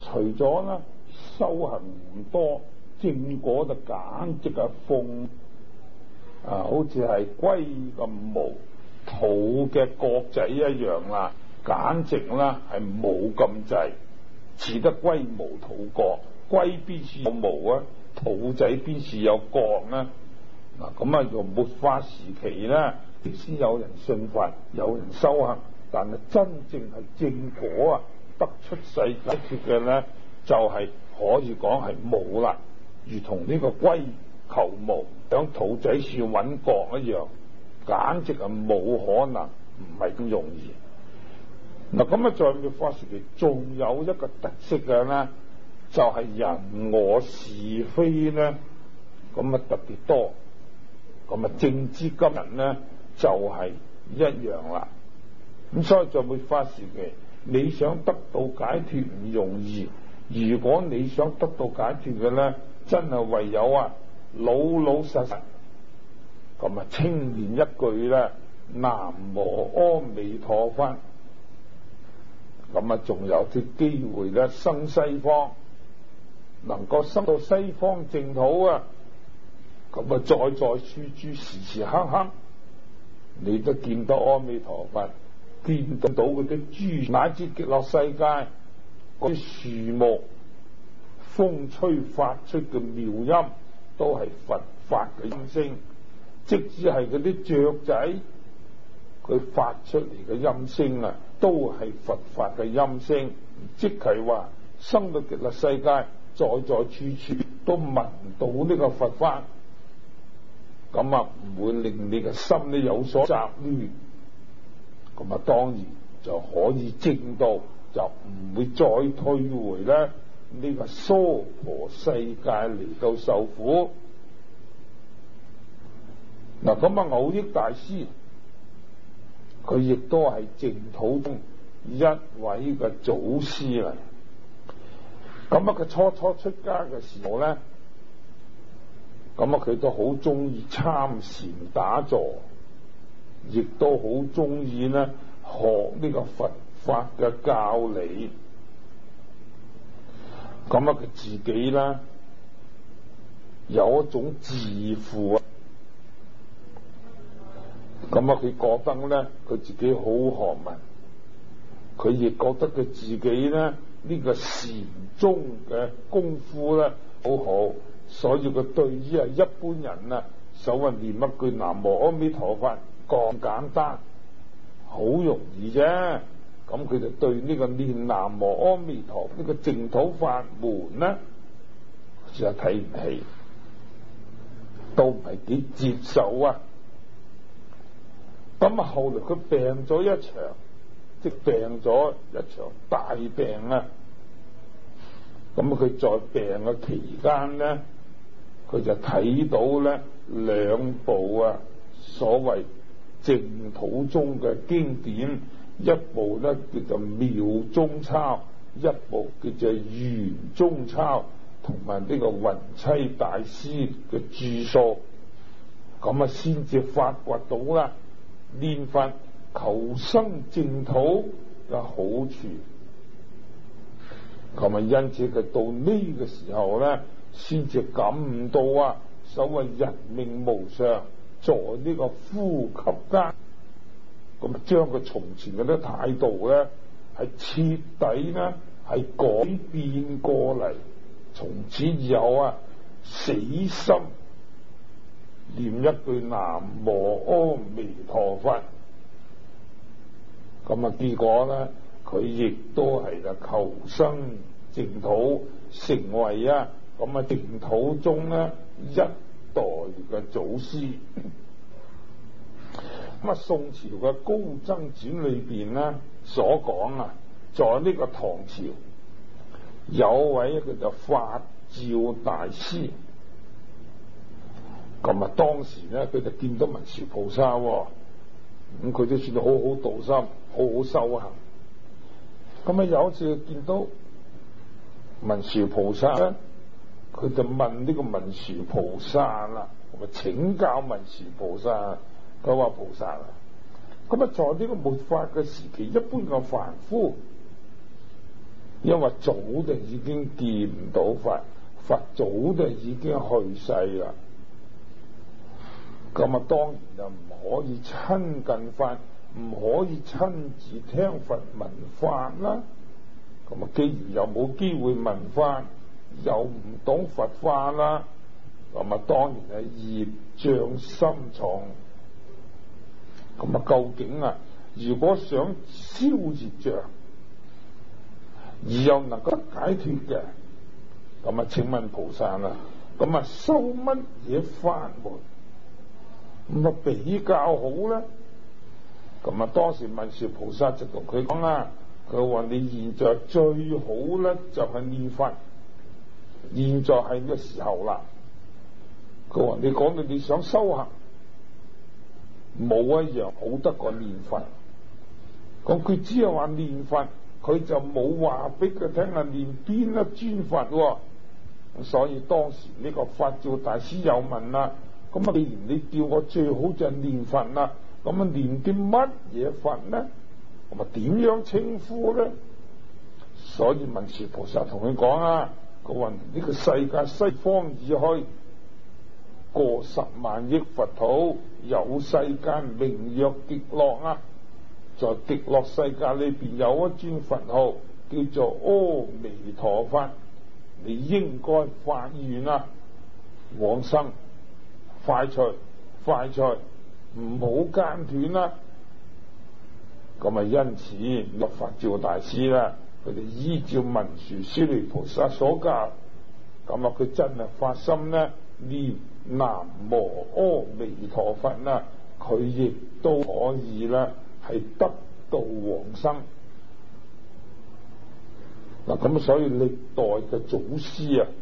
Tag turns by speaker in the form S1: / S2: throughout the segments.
S1: 除咗咧修行唔多，正果就簡直係鳳好似係龜咁毛肚嘅角仔一樣啦，簡直啦係冇咁滯，似得龜毛肚角。龜邊處有毛啊？肚仔邊處有角啊？嗱咁啊，用末法時期咧，即使有人信佛，有人修行，但係真正係正果啊，得出世解脫嘅咧，就係可以講係冇啦，如同呢個龜求毛響肚仔處揾角一樣，簡直係冇可能，唔係咁容易。嗱咁啊，在末法時期仲有一個特色嘅咧，就係人我是非咧，咁啊特別多。咁啊，正知今人咧就係一樣啦。咁所以在末法時期，你想得到解脫唔容易。如果你想得到解脫嘅咧，真係唯有老老實實咁清念一句咧，南無阿彌陀佛。咁啊，仲有啲機會咧生西方，能夠生到西方淨土啊！咁啊，在處處時時刻刻，你都見到阿彌陀佛，見到嗰啲諸乃至極樂世界嗰啲樹木風吹發出嘅妙音，都係佛法嘅音聲；即使係嗰啲雀仔，佢發出嚟嘅音聲啊，都係佛法嘅音聲。即係話生到極樂世界，在處處都聞到呢個佛法。咁啊，唔會令你嘅心咧有所雜亂，咁啊，當然就可以證到，就唔會再退回咧呢個娑婆世界嚟到受苦。嗱，咁啊，蕅益大師佢亦都係淨土中一位嘅祖師嚟。咁啊，佢初初出家嘅時候咧，咁啊，佢都好中意參禪打坐，亦都好中意咧學呢個佛法嘅教理。咁啊，佢自己咧有一種自負啊。咁啊，佢覺得咧佢自己好學問，佢亦覺得佢自己咧呢個禪宗嘅功夫咧好好。所以佢對於一般人啊，所謂念一句南無阿彌陀佛咁簡單，好容易啫。咁佢就對呢個念南無阿彌陀呢個淨土法門呢，就睇唔起，都唔係幾接受啊。咁啊，後來佢病咗一場，即病咗一場大病啊。咁佢在病嘅期間呢，佢就睇到咧兩部所謂淨土中嘅經典，一部咧叫做妙中抄，一部叫做圓中抄，同埋呢個雲棲大師嘅著數。咁啊，先至發掘到啦念佛求生淨土嘅好處。咁啊，因此佢到呢個時候咧，先至感悟到所謂人命無常，在呢個呼吸間，咁啊，將佢從前嗰啲態度咧，係徹底咧係改變過嚟，從此以後死心念一句南無阿彌陀佛。咁啊，結果咧，佢亦都係求生淨土，成為咁淨土中咧一代嘅祖師。咁宋朝嘅高僧傳裏邊咧所講在呢個唐朝有位叫做法照大師。咁啊，當時咧佢就見到文殊菩薩，咁佢都算好好道心，好好修行。咁啊，有一次見到文殊菩薩咧，佢就問呢個文殊菩薩啦，咁啊請教文殊菩薩，佢話菩薩咁啊，在呢個末法嘅時期，一般嘅凡夫因為早就已經見唔到佛，佛早就已經去世啦。咁啊，當然就唔可以親近佛，唔可以親自聽佛聞法啦。咁啊，既然又冇機會聞法，又唔懂佛法啦，咁啊，當然係業障深重。咁啊，究竟啊，如果想消業障，而又能夠解脫嘅，咁啊，請問菩薩啊，咁啊，修乜嘢法門咁啊比較好咧？咁啊，當時文殊菩薩就同佢講啦，佢話你現在最好咧就係念佛，現在係咩時候啦？佢話你講到你想修行，冇一樣好得過念佛。咁佢只係話念佛，佢就冇話俾佢聽啊念邊一尊佛。所以當時呢個法照大師又問啦，咁啊既然你叫我最好就係念佛啦，咁啊念啲乜嘢佛呢？咁啊點樣稱呼呢？所以文殊菩薩同佢講啊，佢話呢個世界西方已去過10萬億佛土，有世間名曰極樂啊。在極樂世界裏邊有一尊佛號叫做阿彌陀佛，你應該發願啊，往生快脆，唔好間斷啦。咁啊，因此立法照大師啦，佢哋依照文殊師利菩薩所教，咁啊佢真係發心呢念南無阿彌陀佛啦，佢亦都可以啦係得到往生。嗱，咁所以歷代嘅祖師啊，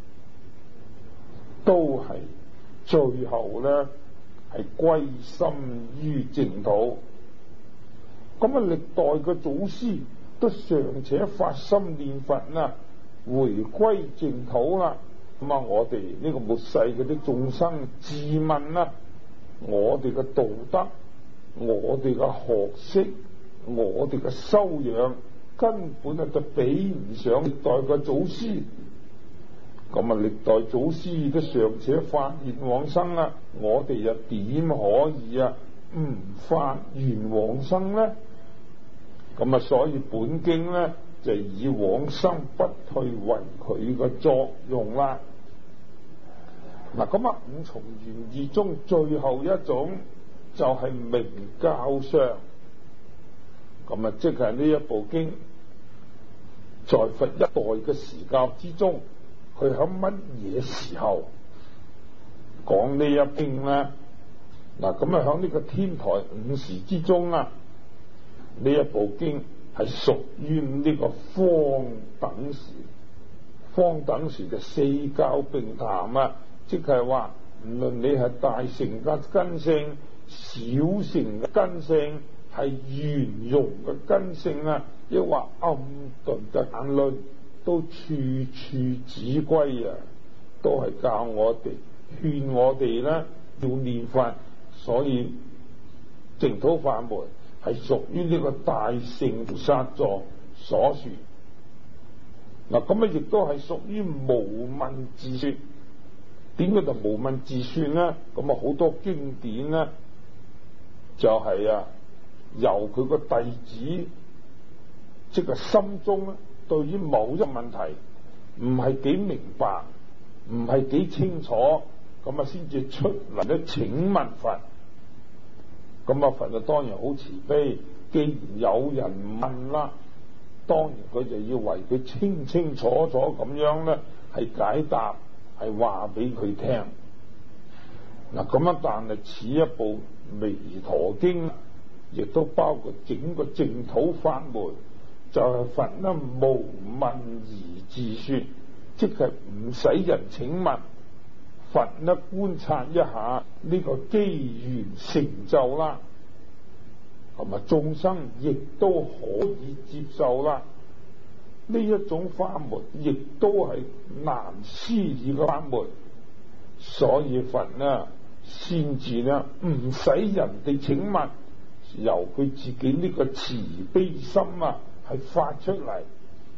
S1: 都係最後咧係歸心於淨土。咁啊，歷代嘅祖師都尚且發心念佛啦，回歸淨土啦。咁啊，我哋呢個末世嗰啲眾生自問啦，我哋嘅道德，我哋嘅學識，我哋嘅修養，根本啊就比唔上歷代嘅祖師。咁啊，歷代祖師都尚且發願往生啦，我哋又點可以啊唔發願往生呢？咁啊，所以本經咧就以往生不退為佢嘅作用啦。嗱，咁啊，五重原義中最後一種就係明教相。咁啊，即係呢一部經在佛一代嘅時教之中，佢喺乜嘢時候講呢一經咧？嗱，咁啊，喺呢個天台五時之中啊，呢一部經係屬於呢個方等時。方等時就四教並談啊，即係話無論你係大乘嘅根性、小乘嘅根性，係圓融嘅根性啊，抑或暗頓嘅眼論，都處處指歸啊，都係教我哋、勸我哋咧要念佛。所以淨土法門係屬於呢個大乘菩薩座所說。嗱，咁啊亦都係屬於無問自說。點解就無問自說呢？咁啊好多經典呢，就係啊由佢個弟子即係心中咧，對於某一個問題唔係幾明白，唔係幾清楚，咁啊先至出嚟咧請問佛。咁啊佛就當然好慈悲，既然有人問啦，當然佢就要為佢清清楚楚咁樣咧係解答，係話俾佢聽。嗱，咁啊但係此一部彌陀經亦都包括整個淨土法門，就係佛咧無問而自說，即係唔使人請問，佛咧觀察一下呢個機緣成就啦，同埋眾生亦都可以接受啦。呢一種法門亦都係難思議嘅法門，所以佛呢先至呢唔使人哋請問，由佢自己呢個慈悲心啊係發出嚟，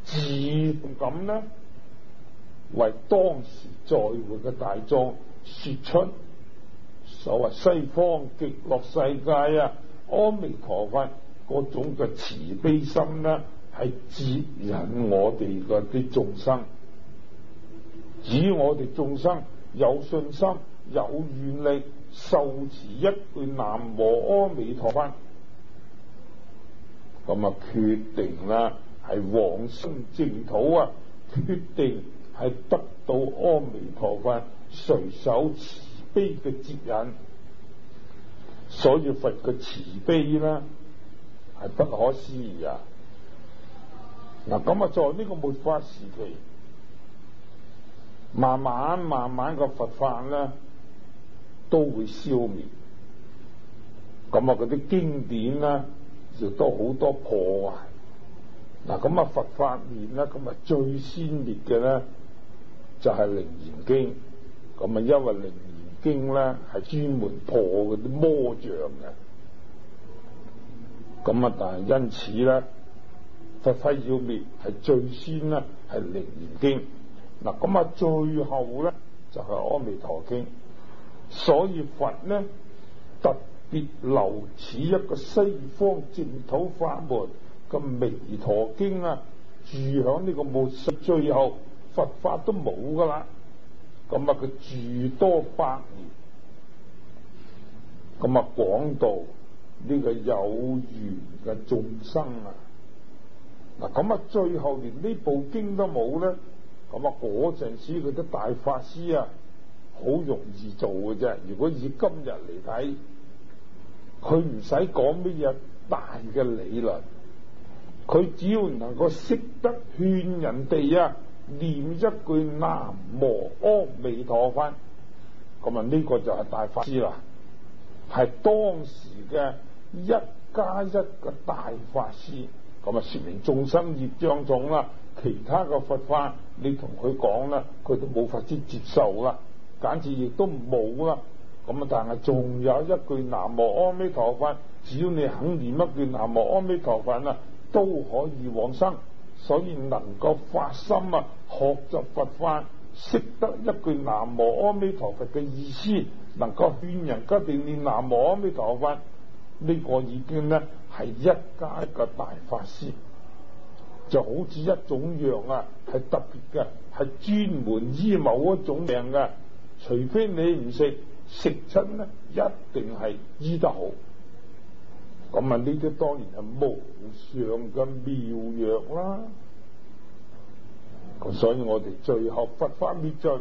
S1: 自咁呢，為當時在會嘅大眾說出所謂西方極樂世界啊，阿彌陀佛嗰種嘅慈悲心呢，係接引我哋嗰啲眾生，只要我哋眾生有信心、有願力，受持一句南無阿彌陀佛，咁啊決定啦係往生淨土啊，決定係得到阿彌陀佛隨手慈悲嘅接引。所以佛嘅慈悲呢係不可思議啊！嗱，咁啊，在呢個末法時期，慢慢個佛法呢都會消滅，咁啊嗰啲經典呢亦都好多破壞。嗱，咁啊佛法面呢，咁啊最先滅嘅呢就係《楞嚴經》，咁啊因為《楞嚴經》呢係專門破嗰啲魔障嘅，咁啊但係因此呢，佛法要滅係最先呢係《楞嚴經》。嗱，咁啊最後呢就係《阿彌陀經》。所以佛呢特別留此一個西方淨土法門嘅彌陀經啊，住響呢個末世最後，佛法都冇噶啦，咁啊佢住多百年，咁啊廣度呢個有緣嘅眾生啊。嗱，咁啊最後連呢部經都冇咧，咁啊嗰陣時佢啲大法師啊好容易做嘅啫。如果以今日嚟睇，佢唔使講乜嘢大嘅理論，佢只要能夠識得勸人哋啊念一句南無阿彌陀佛，咁啊呢個就係大法師啦，係當時嘅1+1嘅大法師。咁啊說明眾生業障重啦，其他嘅佛法你同佢講啦，佢都冇法子接受啦，簡直亦都冇啦。咁啊但係仲有一句南無阿彌陀佛，只要你肯念一句南無阿彌陀佛啊，都可以往生。所以能夠發心啊，學習佛法，識得一句南無阿彌陀佛嘅意思，能夠勸人家哋念南無阿彌陀佛，呢個已經呢係1+1嘅大法師，就好似一種藥啊，係特別嘅，係專門醫某一種病嘅，除非你唔食，食親呢一定係醫得好。咁啊呢啲當然係無上嘅妙藥啦。咁所以我哋最後佛法滅盡，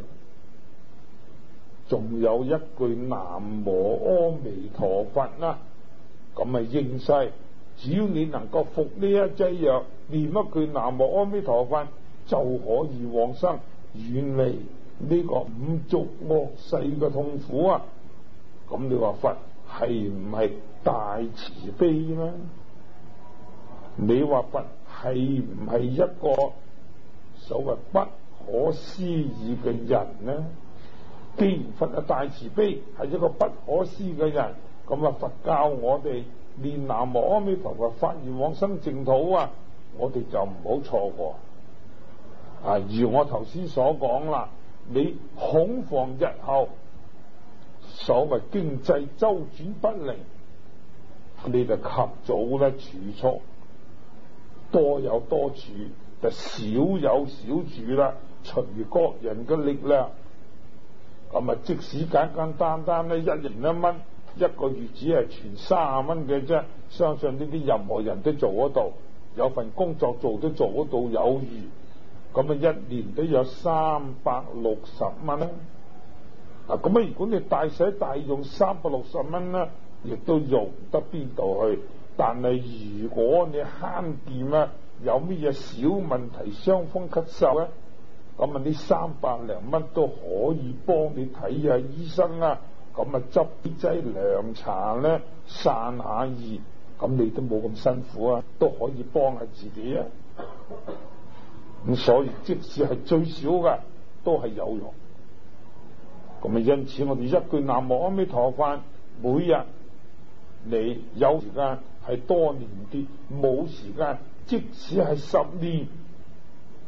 S1: 仲有一句南無阿彌陀佛啦。咁啊應世，只要你能夠服呢一劑藥，念一句南無阿彌陀佛，就可以往生，遠離呢個五濁惡世嘅痛苦啊！咁你話佛係唔係大慈悲呢？你話佛係唔係一個所謂不可思議嘅人呢？既然佛係大慈悲，係一個不可思議嘅人，咁啊佛教我哋念南無阿彌陀佛發願往生淨土啊，我哋就唔好錯過啊！如我頭先所講啦，你恐防日後所謂經濟周轉不靈，你就及早咧儲蓄，多有多儲，就少有少儲啦，隨各人嘅力量。咁啊，即使簡單單咧，一人1蚊，一個月只係存30蚊嘅啫，相信呢啲任何人都做得到，有份工作做都做得到有餘。咁啊，一年都有360蚊啦。啊，咁啊，如果你大使大用360蚊咧，亦都用得邊度去？但係如果你慳儉啊，有乜嘢小問題，傷風咳嗽咧，咁啊，呢300零蚊都可以幫你睇下醫生啊。咁啊，執啲劑涼茶咧，散下熱，咁你都冇咁辛苦啊，都可以幫下自己啊。咁所以即使係最少嘅，都係有用。咁啊，因此我哋一句南無阿彌陀佛，每日你有時間係多念啲，冇時間即使係10年，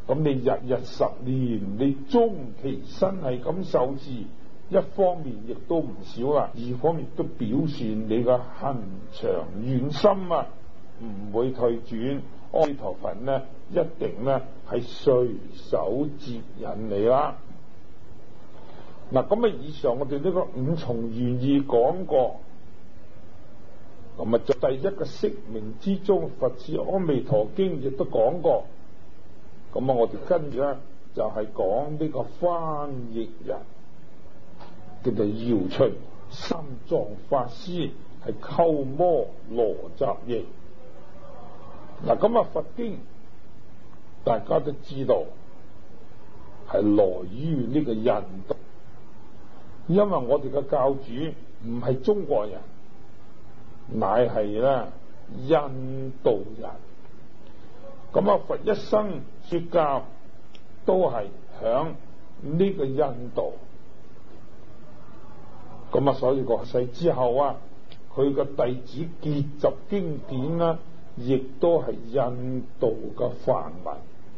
S1: 咁你日日10年，你終其身係咁受持，一方面亦都唔少啦，二方面都表現你嘅恒長遠心啊，唔會退轉。阿彌陀佛呢，一定呢係隨手接引你啦。嗱，咁以上我哋呢個5重原意講過，咁在第一個釋名之中，佛似阿彌陀經亦都講過。咁我哋跟住咧就係講呢個翻譯人，叫做姚秦三藏法師，係鳩摩羅什譯。嗱，咁佛經大家都知道係來於呢個印度，因為我哋嘅教主唔係中國人，乃係咧印度人。咁佛一生說教都係響呢個印度。咁所以過世之後佢嘅弟子結集經典啦，亦都係印度嘅梵文。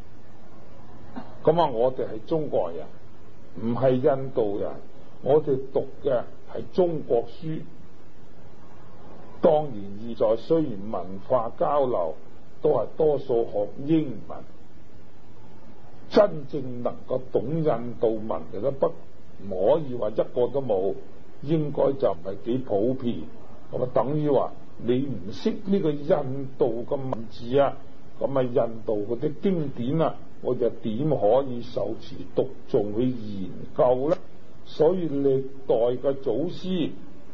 S1: 咁我哋係中國人，唔係印度人，我哋讀嘅係中國書。當然現在雖然文化交流，都係多數學英文，真正能夠懂印度文嘅都唔可以話一個都冇，應該就唔係幾普遍。咁等於話你唔識呢個印度嘅文字咁印度嗰啲經典我就點可以受持讀誦去研究呢？所以歷代嘅祖師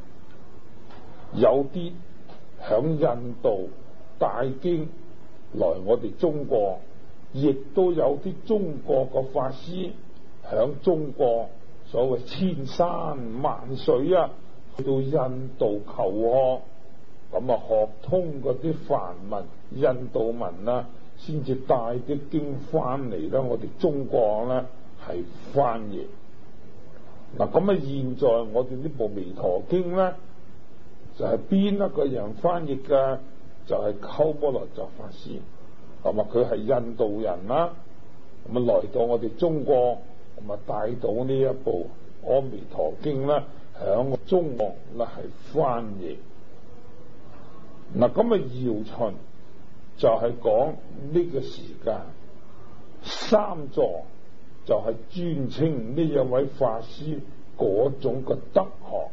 S1: 有啲響印度帶經來我哋中國，亦都有啲中國嘅法師響中國所謂千山萬水去到印度求學，咁學通嗰啲梵文、印度文先至帶啲經翻嚟啦。我哋中國咧係翻譯。嗱，咁現在我哋呢部《彌陀經》咧，就係邊一個人翻譯嘅？就係鳩摩羅什法師，佢係印度人啦。咁來到我哋中國，咁帶到呢一部《阿彌陀經》咧，響中國咧係翻譯。嗱，咁姚秦就係講呢個時間，三藏就係尊稱呢一位法師嗰種嘅德學。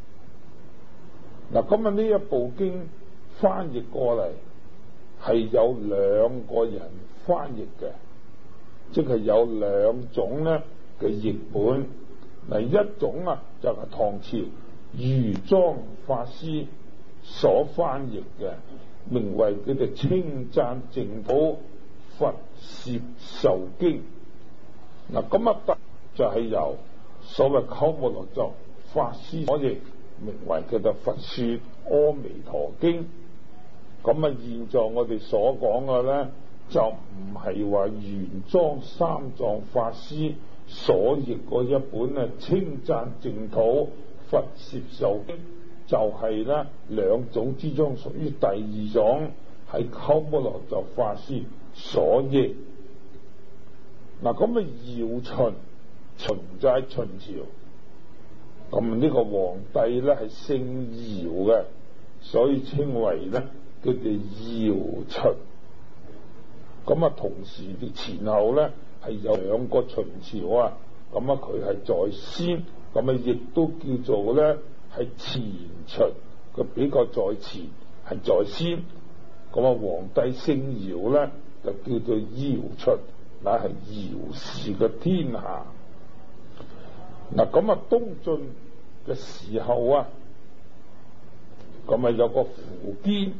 S1: 嗱，咁呢一部經翻譯過嚟係有2個人翻譯嘅，即係有2種咧嘅譯本。嗱，一種就係唐朝余莊法師所翻譯嘅，名為佢哋稱讚淨土佛攝受經。嗱，咁就係由所謂鳩摩羅什法師所譯，名為佢哋佛說阿彌陀經。咁現在我哋所講嘅咧，就唔係話原裝三藏法師所譯嗰一本稱讚淨土佛攝受經，就係咧2種之中屬於第2種，係鳩摩羅什法師所譯。嗱，咁姚秦就係秦朝，咁呢個皇帝咧係姓姚嘅，所以稱為咧佢哋姚秦。咁同時嘅前後咧係有2個秦朝咁佢係在先，咁亦都叫做咧係前秦，佢比較在前，係在先。咁皇帝姓姚咧就叫做姚秦，乃係姚氏嘅天下。嗱，咁東晉嘅時候咁有個苻堅，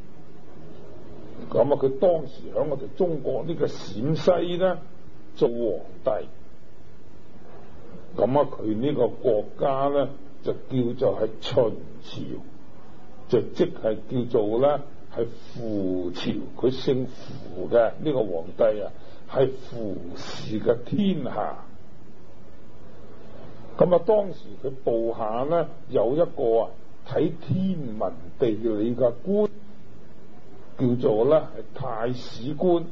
S1: 咁佢當時喺我哋中國呢個陝西咧做皇帝，咁佢呢個國家咧就叫做係秦朝，就即係叫做咧係苻朝，佢姓苻嘅呢個皇帝係苻氏嘅天下。咁當時佢部下咧有一個睇天文地理嘅官，叫做咧係太史官，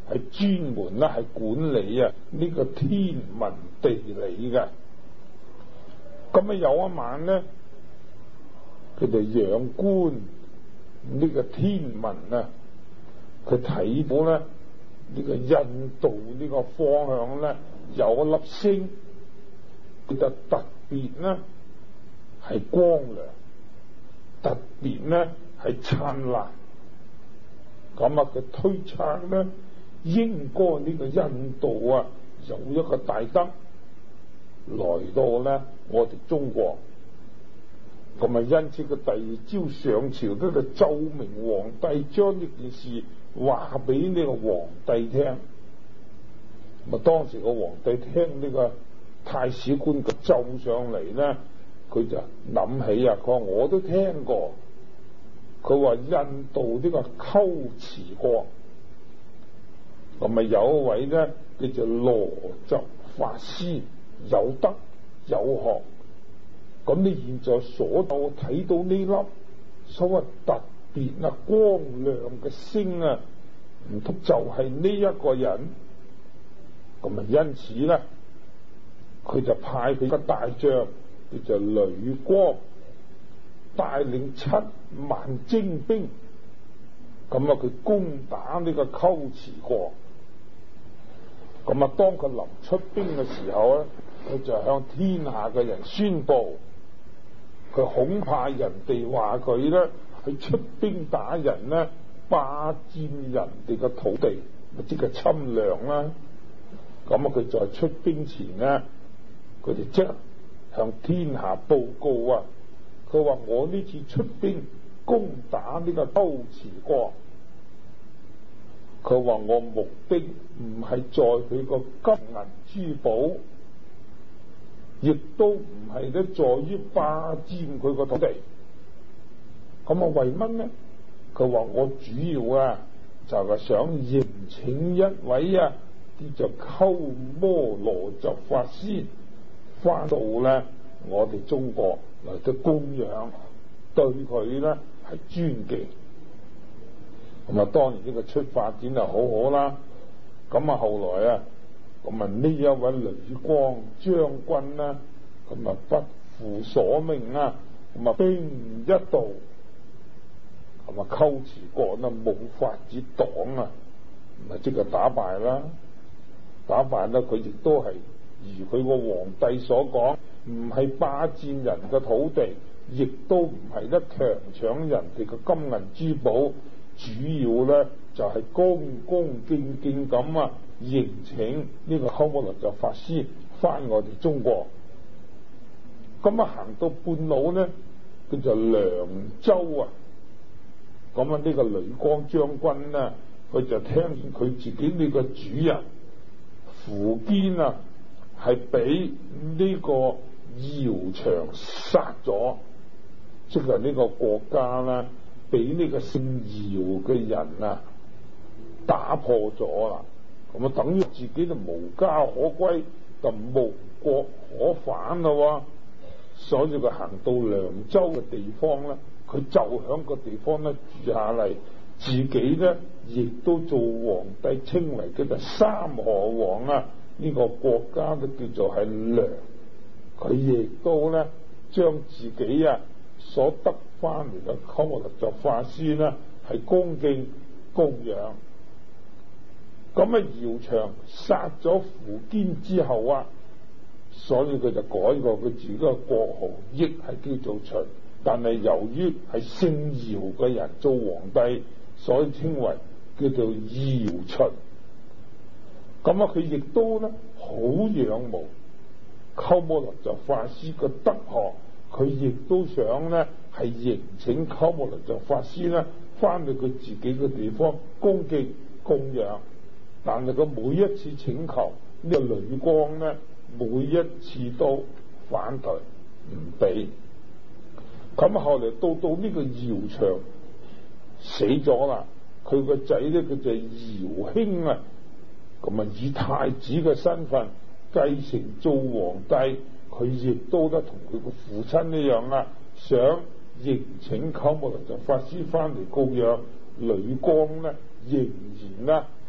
S1: 係專門咧係管理呢個天文地理嘅。咁有一晚咧，佢哋仰觀呢個天文佢睇到咧呢個印度呢個方向咧有一粒星，佢就特別咧係光亮，特別咧係燦爛。咁佢推測咧，應該呢個印度有一個大德來到咧我哋中國。咁因此佢第二朝上朝咧就奏明皇帝，將呢件事話俾呢個皇帝聽。當時個皇帝聽呢個太史官嘅奏上嚟咧，佢就諗起佢話我都聽過。佢話印度呢個龜茲國，咁有一位咧叫做羅什法師，有德有學。咁你現在所睇到呢粒所謂特別光亮嘅星唔通就係呢一個人？咁因此咧，佢就派佢個大將叫做呂光，帶領7萬精兵，咁佢攻打呢個龜茲國。咁當佢臨出兵嘅時候咧，佢就向天下嘅人宣布，佢恐怕人哋話佢咧去出兵打人咧，霸佔人哋嘅土地，即係侵略啦。咁佢在出兵前咧，佢哋即向天下報告佢話我呢次出兵攻打呢個龜茲國，佢話我目的唔係在佢個金銀珠寶，亦都唔係咧在於霸佔佢個土地。咁為乜呢？佢話我主要就係想迎請一位叫做鳩摩羅什法師翻到咧我哋中國嚟到供養，對佢咧係尊敬。咁當然呢個出發點就好好啦。咁後來咁呢一位呂光將軍咧，咁不負所命咁兵一到，咁龜茲國冇法子擋即係打敗啦。打敗咧，佢亦都係如佢個皇帝所講，唔係霸佔人嘅土地，亦都唔係咧強搶人哋嘅金銀珠寶，主要咧就係恭恭敬敬咁迎請呢個鳩摩羅什法師翻我哋中國。咁行到半路咧，叫做涼州咁呢個呂光將軍咧，佢就聽見佢自己呢個主人苻堅係俾呢個姚萇殺咗，即係呢個國家啦，俾呢個姓姚嘅人打破咗啦。咁等於自己就無家可歸，就無國可返啦。所以佢行到涼州嘅地方咧，佢就響個地方咧住下嚟，自己咧亦都做皇帝，稱為叫做三河王呢個國家都叫做係涼。佢亦都咧將自己所得翻嚟嘅鳩摩羅什法師咧係恭敬供養。咁姚萇殺咗苻堅之後所以佢就改過佢自己嘅國號，亦係叫做秦，但係由於係姓姚嘅人做皇帝，所以稱為叫做姚秦。咁佢亦都咧好仰慕鳩摩羅什法師嘅德學，佢亦都想咧係迎請鳩摩羅什法師咧翻到佢自己嘅地方恭敬供養。但係佢每一次請求呢個呂光咧，每一次都反對唔俾。咁後嚟到呢個姚萇死咗啦，佢個仔咧佢就姚興咁以太子嘅身份繼承做皇帝，佢亦都咧同佢個父親一樣想迎請鳩摩羅什法師翻嚟供養。呂光咧仍然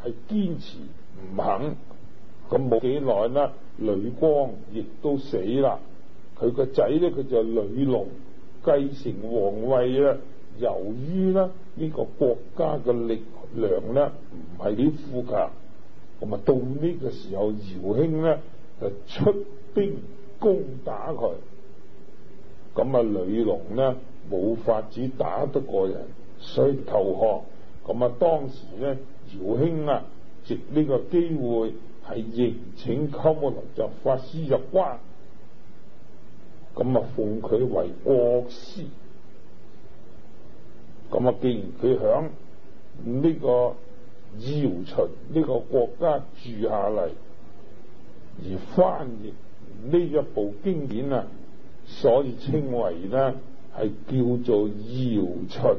S1: 係堅持唔肯。咁冇幾耐啦，呂光亦都死啦。佢個仔咧，佢就呂隆繼承皇位啦。由於咧呢個國家嘅力量咧唔係幾富強，咁啊到呢個時候，姚興咧就出兵攻打佢。咁啊呂隆咧冇法子打得過人，所以投降。咁啊當時咧姚興啊藉呢個機會係迎請鳩摩羅什法師入關，咁啊奉佢為國師。咁啊既然佢響呢個姚秦呢個國家住下嚟，而翻譯呢一部經典啊，所以稱為呢係叫做姚秦。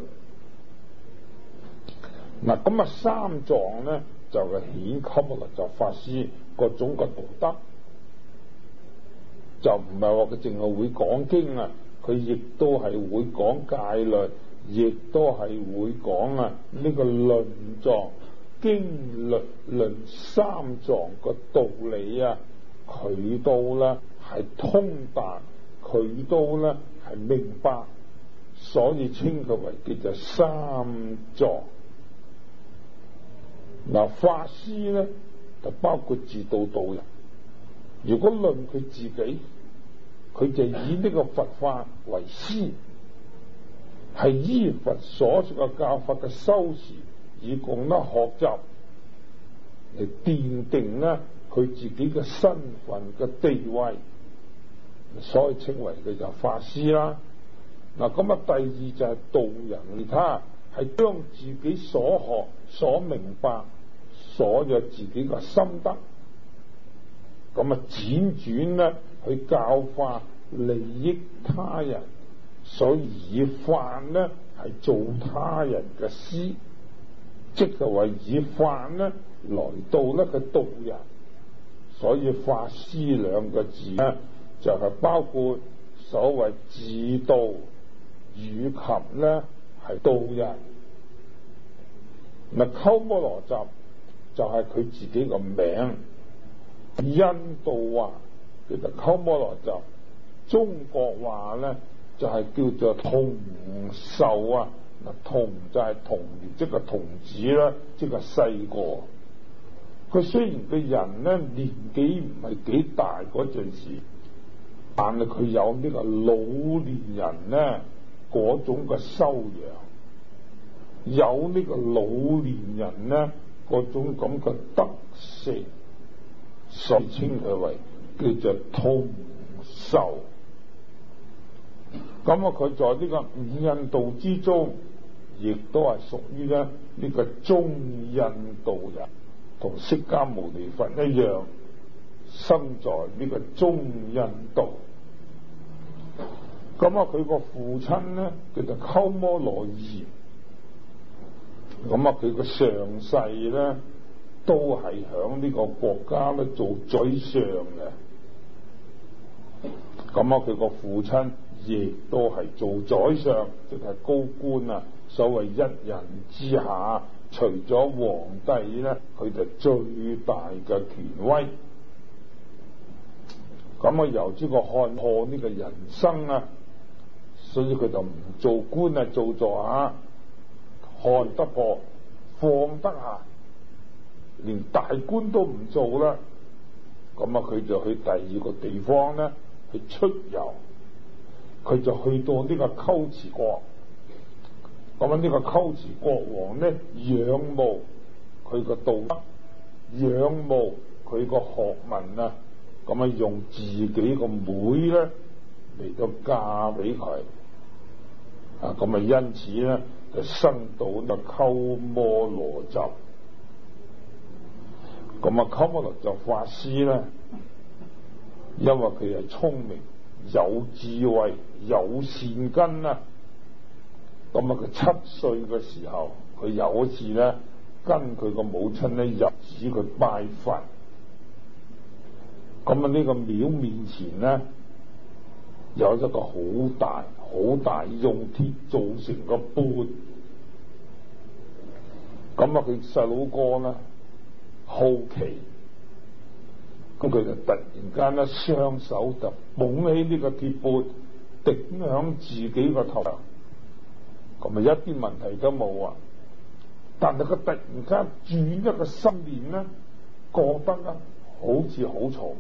S1: 嗱，咁啊三藏呢就係顯鳩摩羅什法師各種嘅道德，就唔係話佢淨係會講經啊，佢亦都係會講戒律，亦都係會講啊呢個論藏經律論三藏嘅道理啊，佢都咧係通達，佢都咧係明白，所以稱佢為叫做三藏。嗱，法師咧就包括自度道人。如果論佢自己，佢就以呢個佛法為師，係依佛所說嘅教法嘅修持，以供得學習，嚟奠定咧佢自己嘅身份嘅地位，所以稱為佢就法師啦。嗱，咁啊第二就係道人利他，係將自己所學所明白所有自己嘅心得，咁啊輾轉咧去教化利益他人，所以以法咧係做他人嘅師，即係話以法咧來到咧個道人。所以法師兩個字咧就係包括所謂自度以及咧係道人。嗱，鳩摩羅什就係佢自己個名，印度話叫做鳩摩羅什，中國話咧就係叫做童壽啊。嗱，童就係童年，即係童子啦，即係細個。佢雖然個人咧年紀唔係幾大嗰陣時，但係佢有呢個老年人咧嗰種嘅修養，有呢個老年人咧嗰種咁嘅德性，所以稱佢為叫做童壽。咁啊，佢在呢個五印度之中，亦都係屬於咧呢個中印度人，同釋迦牟尼佛一樣，生在呢個中印度。咁啊，佢個父親咧叫做鳩摩羅炎。咁啊，佢個上世咧都係響呢個國家咧做宰相嘅。咁啊，佢個父親亦都係做宰相，即係高官啊。所謂一人之下，除咗皇帝咧，佢就最大嘅權威。咁啊，由呢個看破呢個人生啊，所以佢就唔做官啊，做咗下，看得破，放得下，連大官都唔做啦。咁啊，佢就去第二個地方咧去出遊，佢就去到呢個龜茲國。咁啊，呢個龜茲國王咧仰慕佢個道德，仰慕佢個學問啊，咁啊用自己個妹咧嚟到嫁俾佢啊，咁啊因此咧就生到呢個鳩摩羅什。咁啊鳩摩羅什法師咧，因為佢係聰明、有智慧、有善根啊。咁啊，佢7歲嘅時候，佢有一次咧，跟佢個母親咧入寺佢拜佛。咁啊，呢個廟面前咧有一個好大用鐵做成個缽。咁啊，佢細佬哥咧好奇，咁佢就突然間咧雙手就捧起呢個鐵缽頂響自己個頭上，咁咪一啲問題都冇啊！但係佢突然間轉一個心念咧，覺得咧好似好重。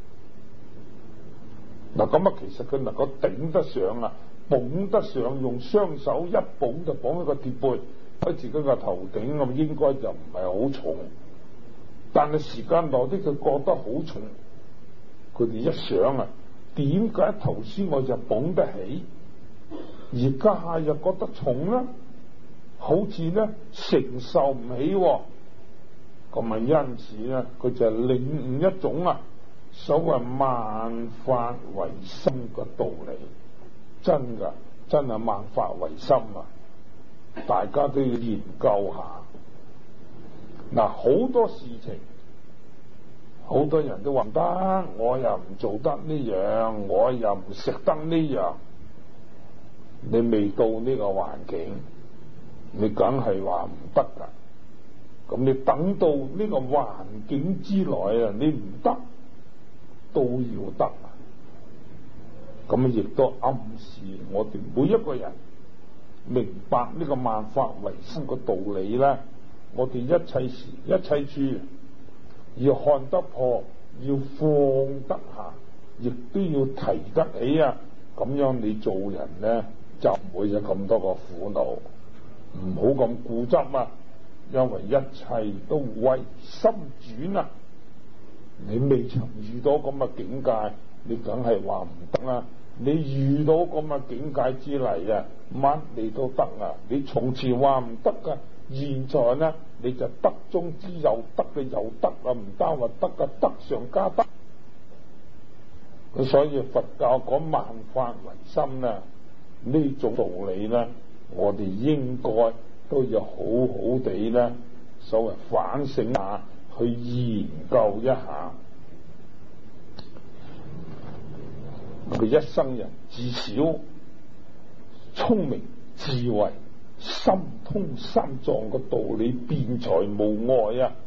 S1: 嗱咁啊，其實佢能夠頂得上啊，捧得上，用雙手一捧就捧一個鐵缽喺自己個頭頂，咁應該就唔係好重。但係時間耐啲，佢覺得好重。佢哋一想啊，點解頭先我就捧得起，而家又覺得重咧？好似咧承受唔起，咁啊，因此咧，佢就領悟一種啊，所謂萬法唯心嘅道理。真噶，真係萬法唯心啊！大家都要研究下。嗱，好多事情，好多人都話唔得，我又唔做得呢樣，我又唔食得呢樣。你未到呢個環境，你梗係話唔得噶。咁你等到呢個環境之內啊，你唔得都要得。咁亦都暗示我哋每一個人明白呢個萬法唯心嘅道理咧，我哋一切時一切處要看得破，要放得下，亦都要提得起啊！咁樣你做人咧就唔會有咁多個苦惱，唔好咁固執啊！因為一切都為心轉啊！你未曾遇到咁嘅境界，你梗係話唔得啦。你遇到咁嘅境界之嚟啊，乜你都得啊！你從前話唔得噶，現在呢你就得中之有得嘅有得啊，唔單話得嘅得上加得。所以佛教講萬法唯心啊，呢種道理呢，我哋應該都要好好地呢，所謂反省下，去研究一下。佢一生人至少聰明智慧心通三藏嘅道理，辯才無礙啊！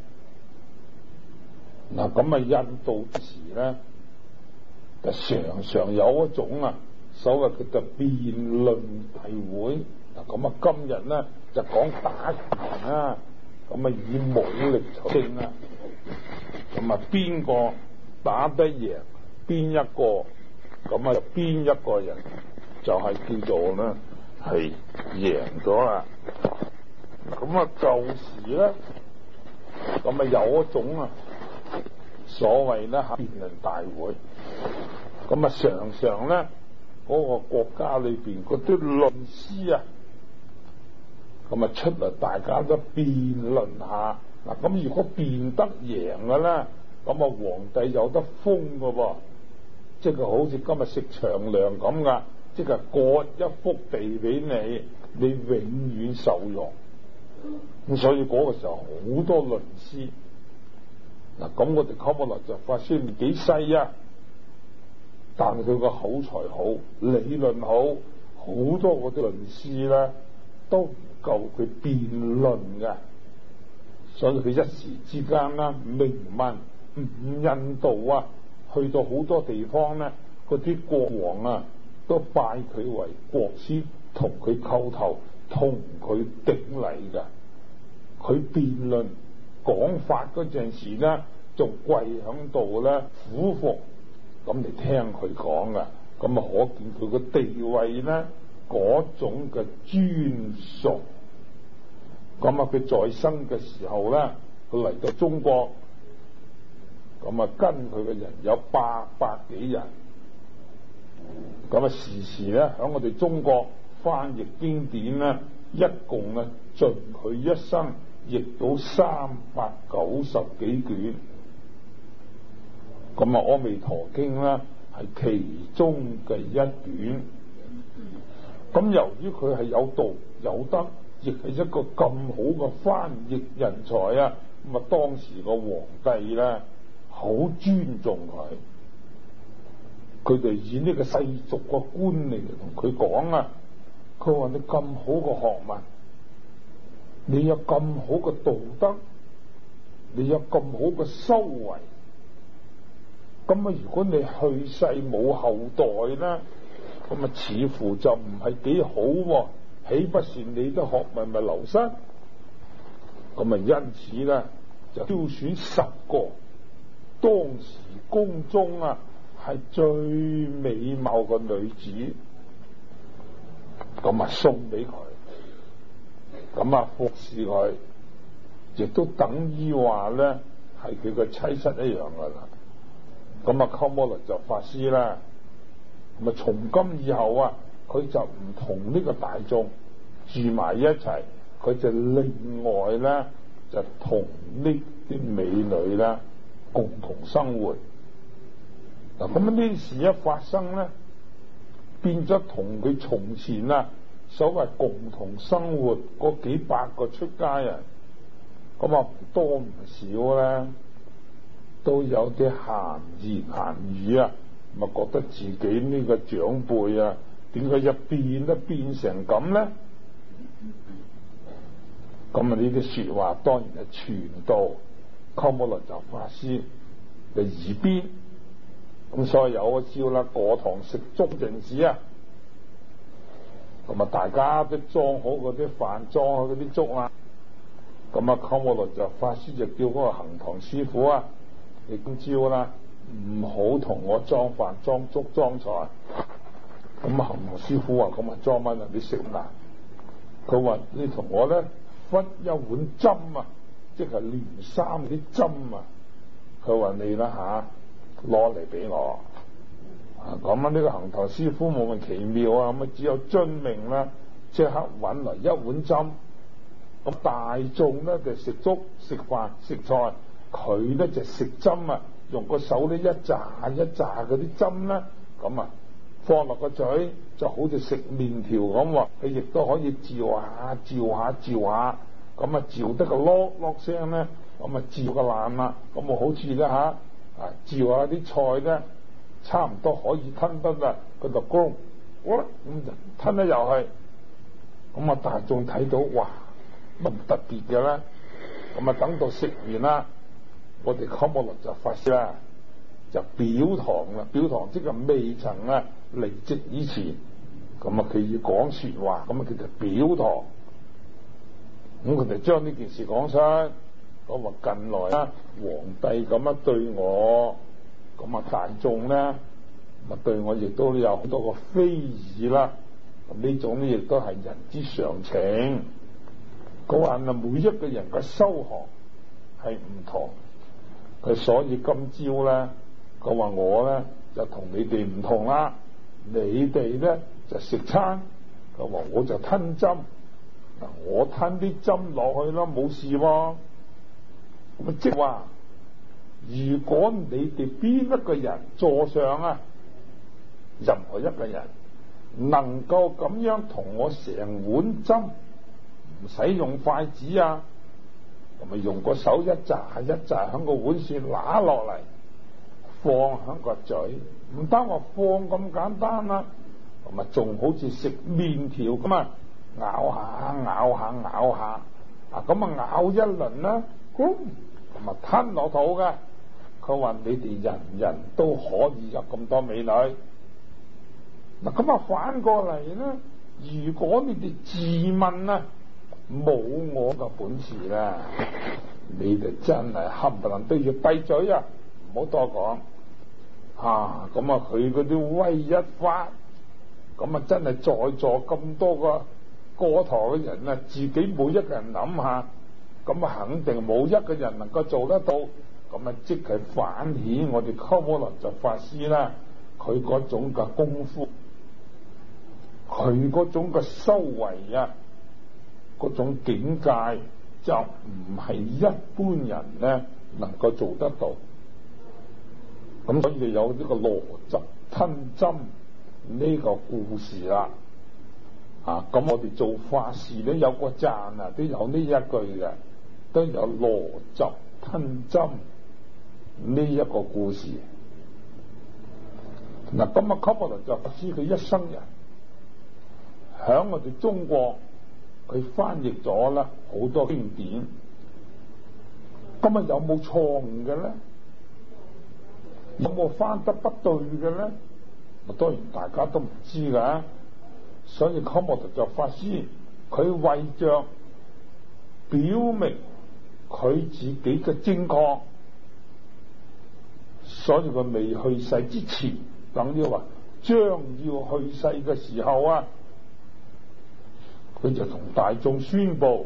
S1: 嗱，咁啊印度時咧就常常有一種啊所謂叫做辯論大會。嗱，咁啊今日咧就講打拳啊，咁啊以武力勝啊，咁啊邊個打得贏邊一個，咁啊邊一個人就係叫做咧係贏咗啦。咁啊舊時咧，咁啊有一種啊所謂咧辯論大會，咁啊常常咧嗰個國家裏邊嗰啲論師啊，咁啊出嚟大家都辯論下。嗱，咁如果辯得贏嘅咧，咁啊皇帝有得封嘅噃，即係好似今日食長糧咁噶，即係割一幅地俾你，你永遠受用。咁所以嗰個時候好多論師。嗱，咁我哋溝落就發雖然幾細啊，但係佢個口才好，理論好，好多嗰啲論師咧都唔夠佢辯論嘅。所以佢一時之間啦，名聞印度啊，去到好多地方咧，嗰啲國王啊都拜佢為國師，同佢叩頭，同佢頂禮嘅。佢辯論講法嗰陣時咧，仲跪響度咧俯伏，咁嚟聽佢講噶。咁啊，可見佢個地位咧嗰種嘅尊崇。咁啊，佢在生嘅時候咧，佢嚟到中國，咁啊跟佢嘅人有800幾人。咁啊時時咧響我哋中國翻譯經典咧，一共啊盡佢一生譯到390幾卷。咁啊《阿彌陀經》咧係其中嘅一卷。咁由於佢係有道有德，亦係一個咁好嘅翻譯人才啊，咁啊當時個皇帝咧好尊重佢。佢哋以呢個世俗個官嚟同佢講啊，佢話你咁好嘅學問，你有咁好嘅道德， 你有咁好嘅修為，咁啊如果你去世冇後代咧，咁啊似乎就唔係幾好喎，豈不是你的學問咪流失？咁啊因此咧就挑選10個當時宮中啊係最美貌嘅女子，咁啊送俾佢，咁啊服侍佢，亦都等於話咧係佢嘅妻室一樣噶啦。咁啊鳩摩羅什法師啦，咁啊從今以後啊，佢就唔同呢個大眾住埋一齊，佢就另外咧就同呢啲美女咧共同生活。嗱，咁呢事一發生咧，變咗同佢從前啊所謂共同生活嗰幾百個出家人，咁啊唔多唔少咧，都有啲閒言閒語啊，咪覺得自己呢個長輩啊，點解一變都變成咁咧？咁啊呢啲說話當然係傳到鳩摩羅什法師嘅耳邊，咁所以有個招啦，過堂食粥陣時啊，咁啊大家都裝好嗰啲飯，裝好嗰啲粥啊，咁啊鳩摩羅什法師就叫嗰個行堂師傅啊，你今朝啦唔好同我裝飯、裝粥、裝菜。咁啊行堂師傅話：咁啊裝乜啊？你食嗱？佢話：你同我咧分一碗針啊，即係連衫啲針啊。佢話：你啦嚇，攞嚟俾我。咁啊呢個行堂師傅冇咁奇妙啊，咁啊只有遵命啦，即刻揾嚟一碗針。咁大眾咧就食粥、食飯、食菜，佢咧就食針啊，用個手咧一揸一揸嗰啲針咧，咁啊放落個嘴，就好似食麵條咁喎。佢亦都可以嚼下、嚼下、嚼下，咁啊嚼得個囉囉聲咧，咁啊嚼個爛啦。咁啊好似咧嚼下啲菜咧，差唔多可以吞得啦。佢就咕，好啦，咁就吞得入去。咁啊大眾睇到哇！乜唔特別嘅咧？咁啊等到食完啦，我哋鳩摩羅什法師啦就表堂啦，表堂即係未曾啊離席以前，咁啊佢要講說話，咁啊佢就表堂，咁佢就將呢件事講出，我話近來啦皇帝咁樣對我，咁啊大眾咧咪對我亦都有好多個非議啦，咁呢種咧亦都係人之常情。佢話啊，每一個人嘅修學係唔同，佢所以今朝咧，佢話我咧就同你哋唔同啦，你哋咧就食餐，佢話我就吞針，嗱我吞啲針落去啦，冇事喎。咁即係話，如果你哋邊一個人座上啊，任何一個人能夠咁樣同我成碗針，唔使用筷子啊，同埋用個手一揸一揸喺個碗線拿落嚟，放喺個嘴，唔單話放咁簡單啦，同埋仲好似食麵條咁啊，咬下咬下咬下，咁啊咬一輪啦，同埋吞落肚嘅。佢話你哋人人都可以有咁多美女，嗱咁啊反過嚟咧，如果你哋自問啊，冇我嘅本事啦，你哋真係冚唪唥都要閉嘴啊，唔好多講咁啊佢嗰啲威一發，咁啊真係在座咁多個過堂嘅人啊，自己每一個人諗下，咁啊肯定冇一個人能夠做得到，咁啊即係反顯我哋鳩摩羅什法師啦，佢嗰種嘅功夫，佢嗰種嘅修為啊，嗰種境界就唔係一般人咧能夠做得到。咁所以就有呢個羅什吞針呢個故事啦。咁我哋做法事咧有個讚啊，都有呢一句嘅，都有羅什吞針呢一個故事。嗱，咁啊鳩摩羅什法師佢一生人響我哋中國，佢翻譯咗啦好多經典， 咁啊有冇錯誤嘅咧？有冇翻得不對嘅咧？當然大家都唔知噶，所以鳩摩特就法師佢為着表明佢自己嘅正確，所以佢未去世之前，等於話將要去世嘅時候啊，佢就同大眾宣布，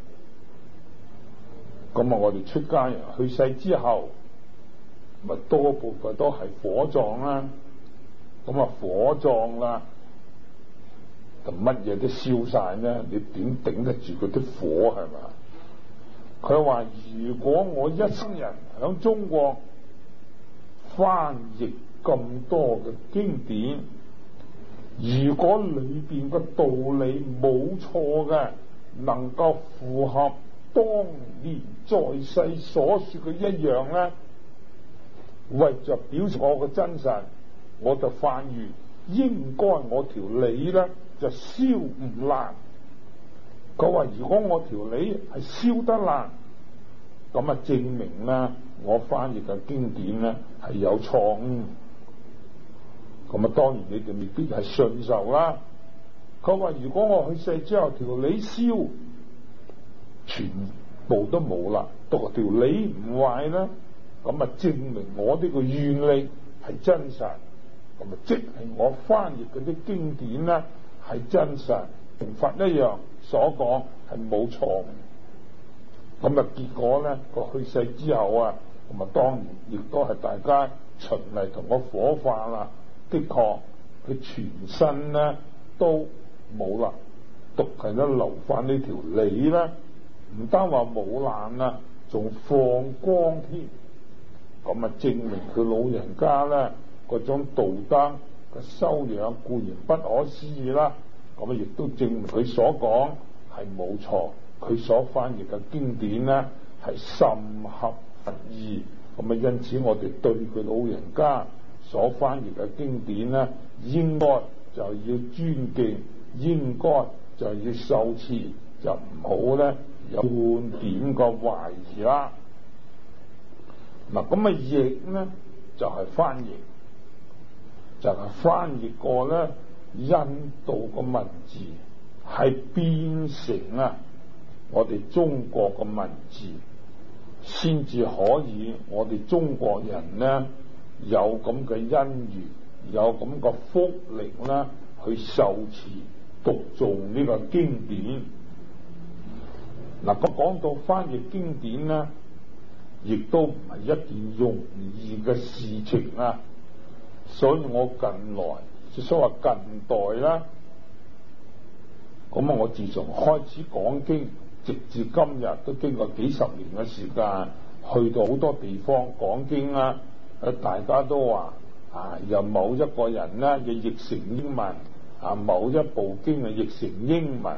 S1: 咁啊我哋出家人去世之後咪多部分都係火葬啦，咁啊火葬啦，就乜嘢都燒晒呢？你點頂得住嗰啲火係嘛？佢話如果我一生人響中國翻譯咁多嘅經典，如果裏邊嘅道理冇錯嘅，能夠符合當年在世所說嘅一樣呢，為着表示我嘅真實，我就發願應該我條理呢就燒唔爛。佢話如果我條理係燒得爛，咁啊證明啦我翻譯嘅經典呢係有錯誤。咁啊當然你哋未必係信受啦。佢話如果我去世之後條理燒，全部都冇啦，不過條理唔壞啦，咁啊證明我呢個願力係真實，咁啊即係我翻譯嗰啲經典呢係真實，同佛一樣所講係冇錯誤。咁啊結果呢個去世之後啊，咁啊當然亦都係大家循例同我火化啦。的確佢全身呢都冇啦，獨係都留翻呢條理啦，唔單話冇爛啦，仲放光添。咁啊證明佢老人家呢嗰種道德嘅修養固然不可思議啦，咁啊亦都證明佢所講係冇錯，佢所翻譯嘅經典呢係甚合佛意。咁啊因此我哋對佢老人家所翻譯嘅經典呢，應該就要尊敬，應該就要受持，就唔好呢有半點嘅懷疑啦。嗱咁啊譯呢就係翻譯，就係翻譯過呢印度嘅文字係變成啊我哋中國嘅文字，先至可以我哋中國人呢有咁嘅因緣，有咁嘅福力啦，去受持讀誦呢個經典。嗱，咁講到翻譯經典呢，亦都唔係一件容易嘅事情啊。所以我近來即所謂近代啦，咁啊，我自從開始講經，直至今日都經過幾十年嘅時間，去到好多地方講經啦。大家都話由某一個人呢，就譯成英文，某一部經啊譯成英文，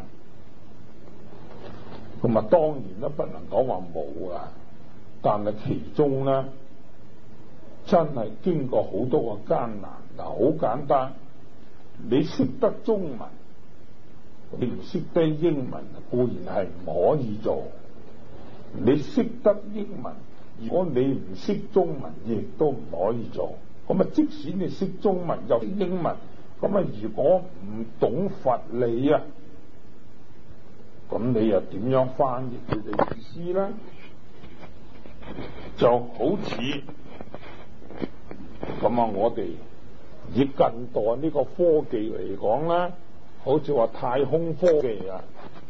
S1: 咁啊當然都不能講話冇啊，但係其中呢，真係經過好多個艱難。嗱，好簡單，你識得中文，你唔識得英文，固然係唔可以做。你識得英文，如果你唔識中文，亦都唔可以做。咁啊，即使你識中文又識英文，咁啊，如果唔懂佛理啊，咁你又點樣翻譯佢哋意思咧？就好似咁啊，我哋以近代呢個科技嚟講啦，好似話太空科技啊，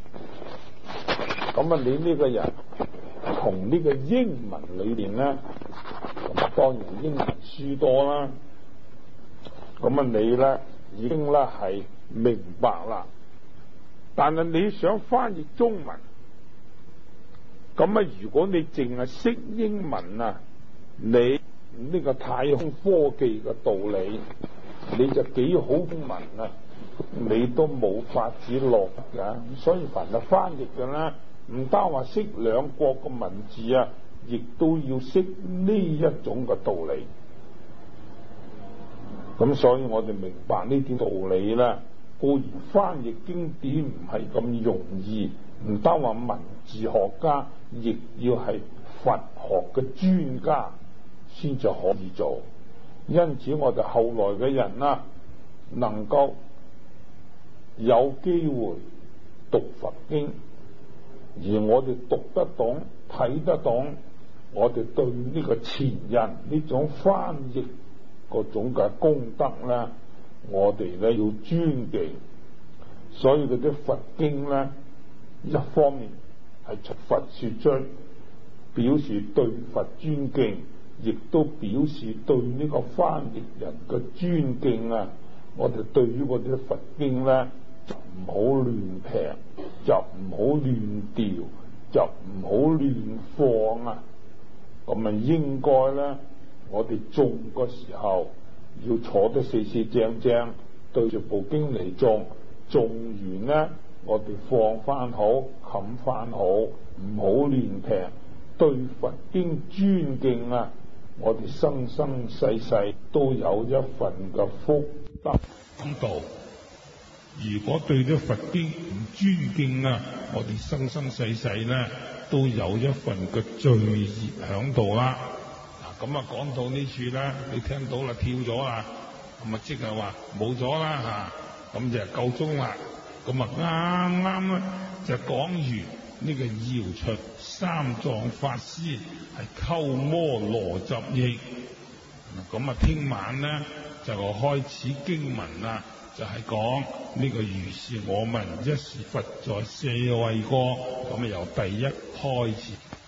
S1: 咁啊，你呢個人從呢個英文裏邊咧，咁當然英文書多啦，咁啊你咧已經咧係明白啦。但係你想翻譯中文，咁啊如果你淨係識英文啊，你呢個太空科技嘅道理，你就幾好中文啊，你都冇法子落㗎。所以凡係翻譯嘅咧，唔單話識兩國嘅文字啊，亦都要識呢一種嘅道理。咁所以我哋明白呢啲道理啦。固然翻譯經典唔係咁容易，唔單話文字學家，亦要係佛學嘅專家先至可以做。因此我哋後來嘅人啦，能夠有機會讀佛經，而我哋讀得懂、睇得懂，我哋對呢個前人呢種翻譯嗰種嘅功德咧，我哋咧要尊敬。所以嗰啲佛經咧，一方面係出佛說章，表示對佛尊敬，亦都表示對呢個翻譯人嘅尊敬啊！我哋對於嗰啲佛經咧，就唔好亂劈，就唔好亂調，就唔好亂放啊！咁啊，應該咧，我哋誦嘅時候要坐得四四正正，對住部經嚟誦，誦完咧，我哋放翻好，冚翻好，唔好亂劈，對佛經尊敬啊！我哋生生世世都有一份嘅福德喺度。如果對咗佛經唔尊敬啊，我哋生生世世咧都有一份嘅罪孽喺度啦。嗱，咁啊講到呢處咧，你聽到啦，跳咗啦，咁啊即係話冇咗啦嚇，咁就夠鐘啦。咁啊啱啱咧就講完呢個姚出三藏法師係鳩摩羅什譯。咁啊聽晚咧就開始經文啦，就係講呢個如是我聞一時佛在舍衛國，咁啊由第一開始。